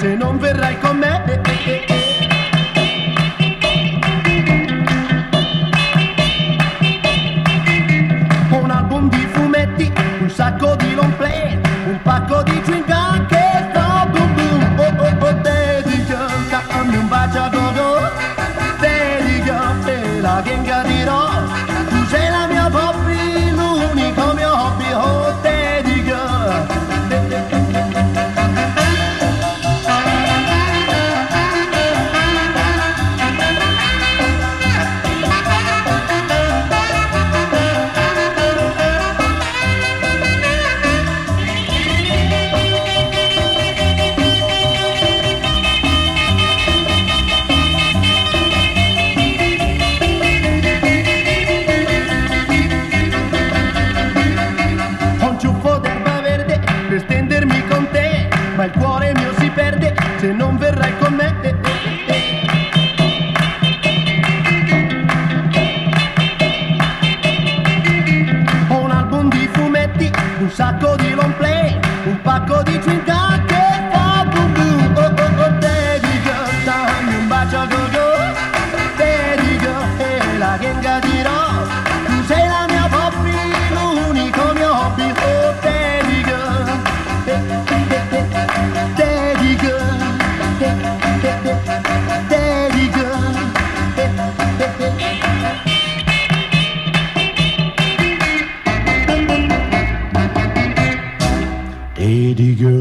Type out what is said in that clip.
se non verrai con me. Un album di fumetti, un sacco di long play, un pacco di chewing gum che sto boom boom. Oh oh oh, Daddy girl, dammi un bacio a gogo. Daddy girl, te la genga dirò. Tu sei la mia Poppy, l'unico mio hobby. Oh Daddy girl. Per stendermi con te, ma il cuore mio si perde se non verrai con me. Ho un album di fumetti, un sacco di long play, un pacco di chewing gum che fa boom boom. Oh oh oh, Daddy girl, dammi un bacio a go-go. Daddy girl, e la genga dirò. Tu sei la mia Poppy, l'unico mio hobby. Oh Daddy girl. Daddy girl, Daddy girl. Daddy girl.